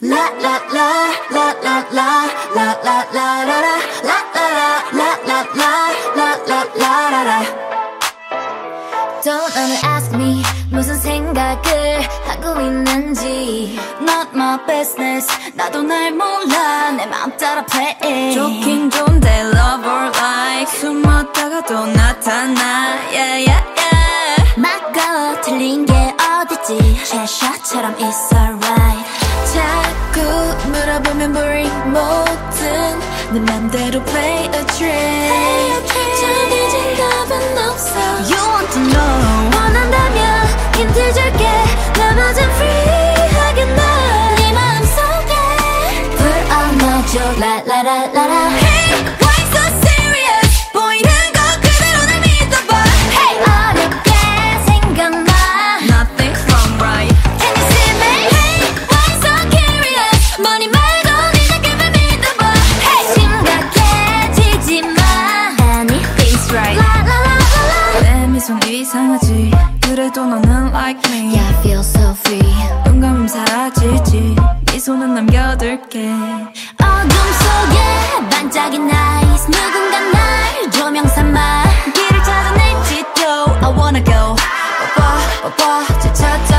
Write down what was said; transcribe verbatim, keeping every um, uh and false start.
La la la la la la la la la la la la la la la la la la la. Don't ever ask me 무슨 생각을 하고 있는지. Not my business. 나도 날 몰라. 내 맘 따라 play. 좋긴 좋은데 love or like 숨었다가 또 나타나. Yeah yeah yeah. 맞고 틀린 게 어딨지. 제샷처럼 it's alright. 자꾸 물어보면 boring 뭐든 내 맘대로 play a trick. 정해진 답은 없어. You want to know. 원한다면 힌트 줄게. 나머진 free하게 날 네 마음속에 불 안아줘. La la la la la. Hey, why so serious? 보이는 거 그대로 날 믿어봐. Hey, 어렵게 생각나. Nothing's wrong, right? Can you see me? Hey, why so curious? 머리 말고 네 느낌을 믿어봐. Hey, 심각해지지 마. Anything's right. La la la la la. 내 미소는 이상하지. 그래도 너는 like me. Yeah, I feel so free. 눈 감으면 사라지지. 미소는 남겨둘게. 어둠 속에 반짝인 nice. 누군가 날 조명 삼아 길을 찾아낼지도 I wanna go. 오빠 오빠 저 차